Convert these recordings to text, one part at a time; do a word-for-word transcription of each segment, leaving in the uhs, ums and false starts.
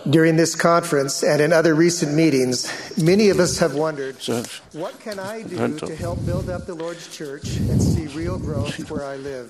During this conference and in other recent meetings, many of us have wondered, what can I do to help build up the Lord's church and see real growth where I live?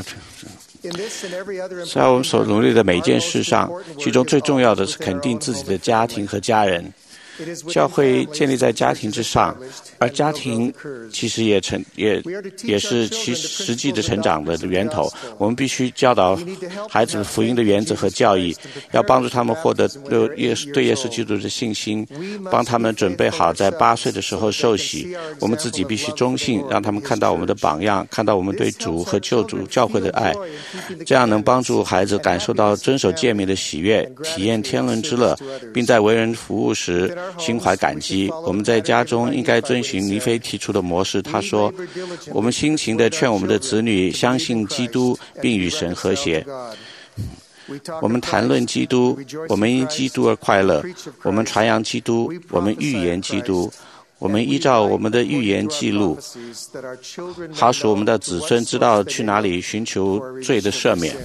在我们所努力的每件事上，其中最重要的是肯定自己的家庭和家人。教会建立在家庭之上，而家庭其实也成也也是其实际的成长的源头。我们必须教导孩子福音的原则和教义，要帮助他们获得对耶对耶稣基督的信心，帮他们准备好在八岁的时候受洗。我们自己必须忠信，让他们看到我们的榜样，看到我们对主和救主教会的爱，这样能帮助孩子感受到遵守诫命的喜悦，体验天伦之乐，并在为人服务时心怀感激。我们在家中应该遵循尼菲提出的模式。他说，我们辛勤地劝我们的子女相信基督，并与神和谐。我们谈论基督，我们因基督而快乐。我们传扬基督，我们预言基督。我们依照我们的预言记录，好使我们的子孙知道去哪里寻求罪的赦免。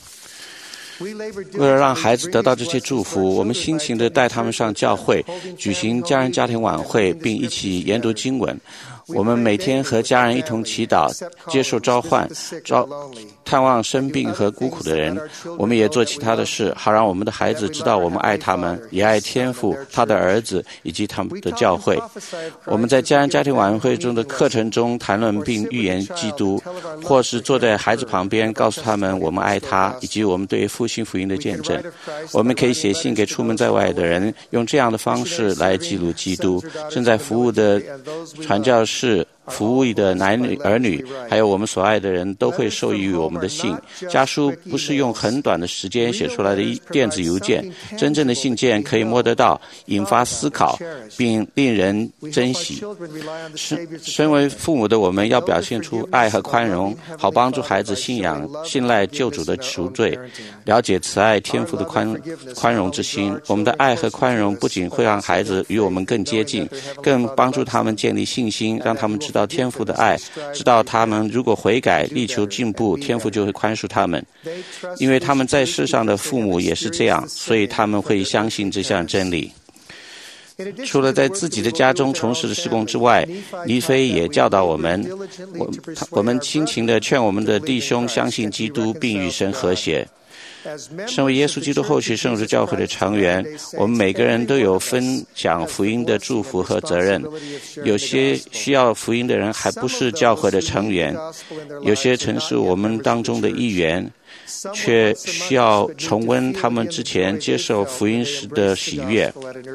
为了让孩子得到这些祝福，我们辛勤地带他们上教会，举行家人家庭晚会，并一起研读经文。我们每天和家人一同祈祷，接受召唤，召探望生病和孤苦的人。我们也做其他的事，好让我们的孩子知道我们爱他们，也爱天父、他的儿子以及他们的教会。我们在家人家庭晚会中的课程中谈论并预言基督，或是坐在孩子旁边告诉他们我们爱他，以及我们对复兴福音的见证。我们可以写信给出门在外的人，用这样的方式来记录基督。正在服务的传教士是服务的男女儿女，还有我们所爱的人都会受益于我们的信。家书不是用很短的时间写出来的电子邮件，真正的信件可以摸得到，引发思考，并令人珍惜。身身为父母的我们要表现出爱和宽容，好帮助孩子信仰、信赖救主的赎罪，了解慈爱天父的宽宽容之心。我们的爱和宽容不仅会让孩子与我们更接近，更帮助他们建立信心，让他们知道天父的爱，知道他们如果悔改力求进步，天父就会宽恕他们。因为他们在世上的父母也是这样，所以他们会相信这项真理。除了在自己的家中从事的事工之外，尼菲也教导我们，我我们辛勤地劝我们的弟兄相信基督，并与神和谐。身为耶稣基督后期圣徒教会的成员，我们每个人都有分享福音的祝福和责任。有些需要福音的人还不是教会的成员，有些曾是我们当中的一员，却需要重温他们之前接受福音时的喜悦。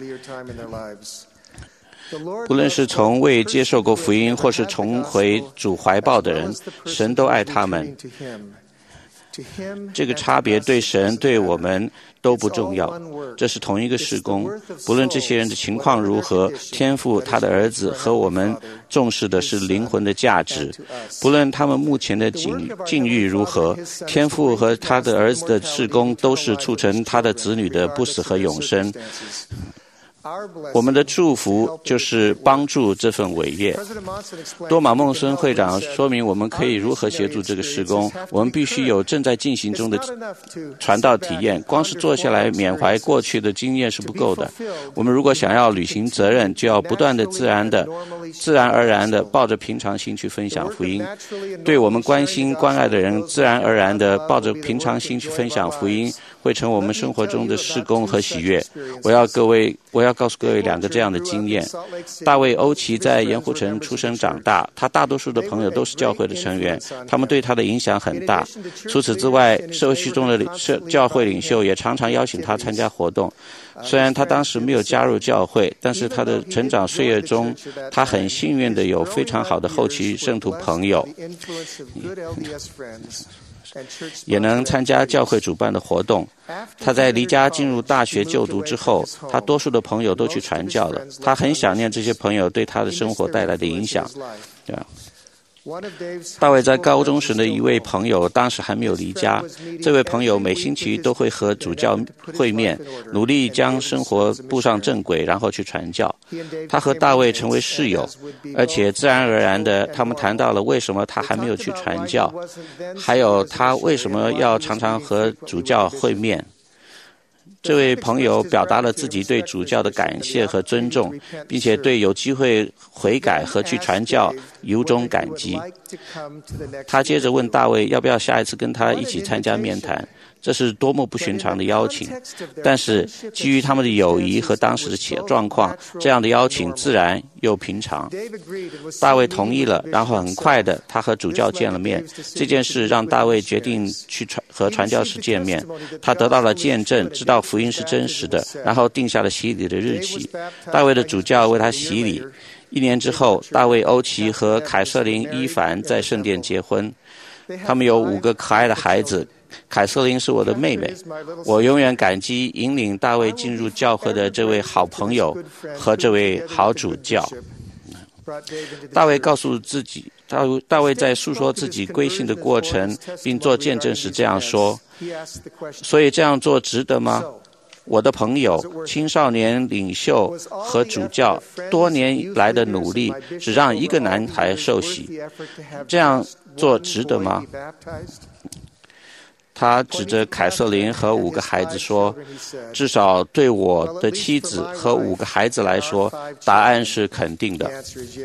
不论是从未接受过福音或是重回主怀抱的人，神都爱他们。这个差别对神对我们都不重要，这是同一个事工。不论这些人的情况如何，天父他的儿子和我们重视的是灵魂的价值。不论他们目前的境境遇如何，天父和他的儿子的事工都是促成他的子女的不死和永生。我们的祝福就是帮助这份伟业。多马孟孙会长说明我们可以如何协助这个事工。我们必须有正在进行中的传道体验，光是坐下来缅怀过去的经验是不够的。我们如果想要履行责任，就要不断的自然的自然而然的抱着平常心去分享福音。对我们关心关爱的人，自然而然的抱着平常心去分享福音，会成我们生活中的事工和喜悦。我要各位我要告诉各位两个这样的经验。大卫·欧奇在盐湖城出生长大，他大多数的朋友都是教会的成员，他们对他的影响很大。除此之外，社区中的教会领袖也常常邀请他参加活动。虽然他当时没有加入教会，但是他的成长岁月中，他很幸运的有非常好的后期圣徒朋友，也能参加教会主办的活动。他在离家进入大学就读之后，他多数的朋友都去传教了。他很想念这些朋友对他的生活带来的影响。对啊，大卫在高中时的一位朋友当时还没有离家，这位朋友每星期都会和主教会面，努力将生活步上正轨，然后去传教。他和大卫成为室友，而且自然而然的他们谈到了为什么他还没有去传教，还有他为什么要常常和主教会面。 这位朋友表达了自己对主教的感谢和尊重，并且对有机会悔改和去传教由衷感激。他接着问大卫要不要下一次跟他一起参加面谈，这是多么不寻常的邀请，但是基于他们的友谊和当时的状况，这样的邀请自然又平常。大卫同意了，然后很快的他和主教见了面。这件事让大卫决定去传和传教士见面，他得到了见证，知道福音是真实的，然后定下了洗礼的日期。大卫的主教为他洗礼。一年之后，大卫·欧奇和凯瑟琳·伊凡在圣殿结婚，他们有五个可爱的孩子。凯瑟琳是我的妹妹，我永远感激引领大卫进入教会的这位好朋友和这位好主教。大卫告诉自己，大卫大卫在诉说自己归信的过程并做见证时这样说，所以这样做值得吗？我的朋友、青少年领袖和主教多年来的努力，只让一个男孩受洗，这样做值得吗？他指着凯瑟琳和五个孩子说，至少对我的妻子和五个孩子来说，答案是肯定的。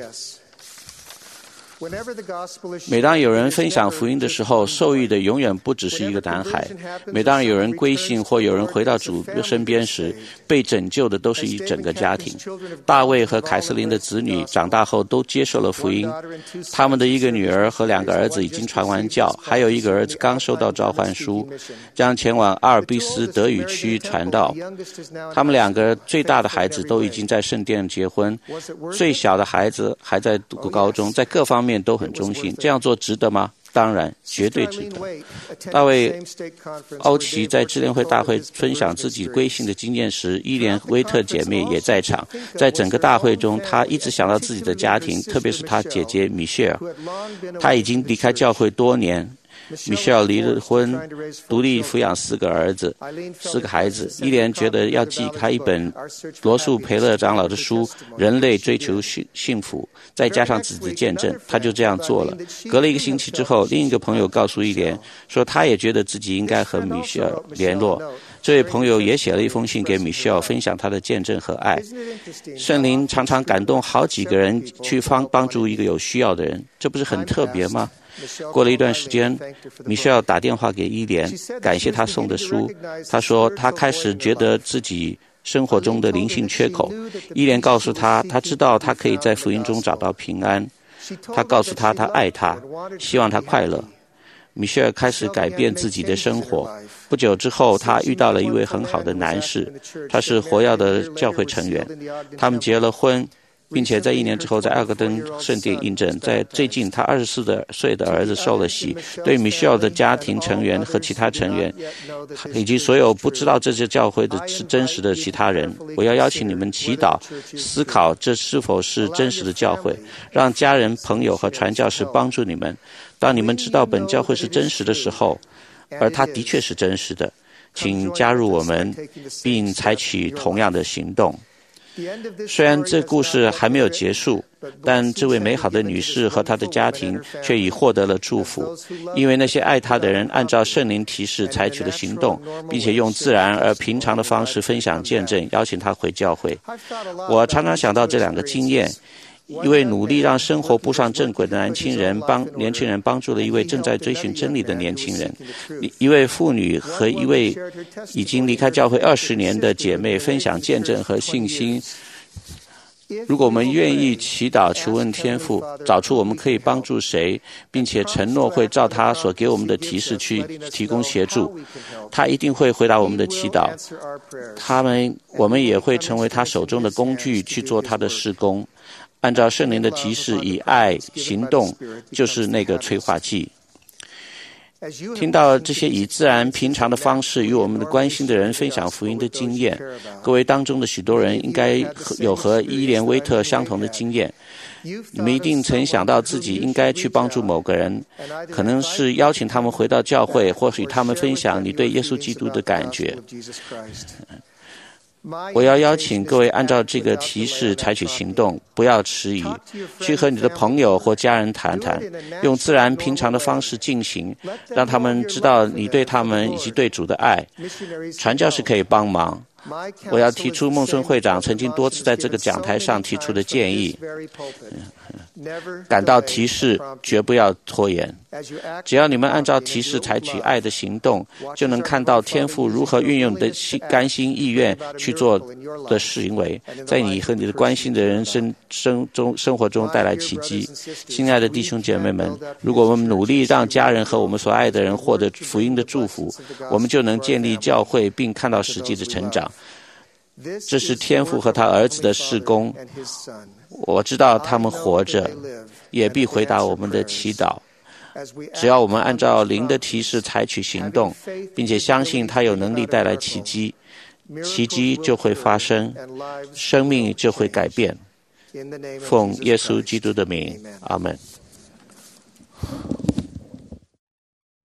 每当有人分享福音的时候，受益的永远不只是一个男孩。每当有人归信或有人回到主身边时，被拯救的都是一整个家庭。大卫和凯瑟琳的子女长大后都接受了福音，他们的一个女儿和两个儿子已经传完教，还有一个儿子刚收到召唤书，将前往阿尔卑斯德语区传道。他们两个最大的孩子都已经在圣殿结婚，最小的孩子还在读高中，在各方面都很忠心，这样做值得吗？当然，绝对值得。大卫·欧奇在支联会大会分享自己归信的经验时，伊莲·威特姐妹也在场。在整个大会中，她一直想到自己的家庭，特别是她姐姐米歇尔。她已经离开教会多年。米歇尔离了婚，独立抚养四个儿子、四个孩子。伊莲觉得要寄他一本罗素·培勒长老的书《人类追求幸福》，再加上自己的见证，他就这样做了。隔了一个星期之后，另一个朋友告诉伊莲说，他也觉得自己应该和米歇尔联络。这位朋友也写了一封信给米歇尔，分享他的见证和爱。圣灵常常感动好几个人去帮帮助一个有需要的人，这不是很特别吗？过了一段时间，米歇尔打电话给伊莲，感谢他送的书。他说他开始觉得自己生活中的灵性缺口。伊莲告诉他，他知道他可以在福音中找到平安。他告诉他，他爱他，希望他快乐。米歇尔开始改变自己的生活。不久之后，他遇到了一位很好的男士，他是活跃的教会成员。他们结了婚，并且在一年之后在阿格登圣殿印证。在最近，他二十四岁的儿子受了洗。对米歇尔的家庭成员和其他成员，以及所有不知道这些教会的是真实的其他人，我要邀请你们祈祷，思考这是否是真实的教会，让家人、朋友和传教士帮助你们。当你们知道本教会是真实的时候，而它的确是真实的，请加入我们，并采取同样的行动。虽然这故事还没有结束，但这位美好的女士和她的家庭却已获得了祝福，因为那些爱她的人按照圣灵提示采取了行动，并且用自然而平常的方式分享见证，邀请她回教会。我常常想到这两个经验。一位努力让生活步上正轨的年轻人帮年轻人帮助了一位正在追寻真理的年轻人，一位妇女和一位已经离开教会二十年的姐妹分享见证和信心。如果我们愿意祈祷求问天父，找出我们可以帮助谁，并且承诺会照他所给我们的提示去提供协助，他一定会回答我们的祈祷。他们我们也会成为他手中的工具去做他的事工。按照圣灵的提示，以爱行动，就是那个催化剂。听到这些以自然平常的方式与我们的关心的人分享福音的经验，各位当中的许多人应该有和伊莲·威特相同的经验。你们一定曾想到自己应该去帮助某个人，可能是邀请他们回到教会，或是与他们分享你对耶稣基督的感觉。 我要邀请各位按照这个提示采取行动，不要迟疑，去和你的朋友或家人谈谈，用自然平常的方式进行，让他们知道你对他们以及对主的爱。传教士可以帮忙。我要提出孟孙会长曾经多次在这个讲台上提出的建议，感到提示绝不要拖延。只要你们按照提示采取爱的行动，就能看到天父如何运用你的心甘心意愿去做的行为，在你和你的关心的人生生中生活中带来奇迹。亲爱的弟兄姐妹们，如果我们努力让家人和我们所爱的人获得福音的祝福，我们就能建立教会并看到实际的成长。这是天父和他儿子的事工，我知道他们活着，也必回答我们的祈祷。只要我们按照灵的提示采取行动，并且相信他有能力带来奇迹，奇迹就会发生，生命就会改变。奉耶稣基督的名，阿们。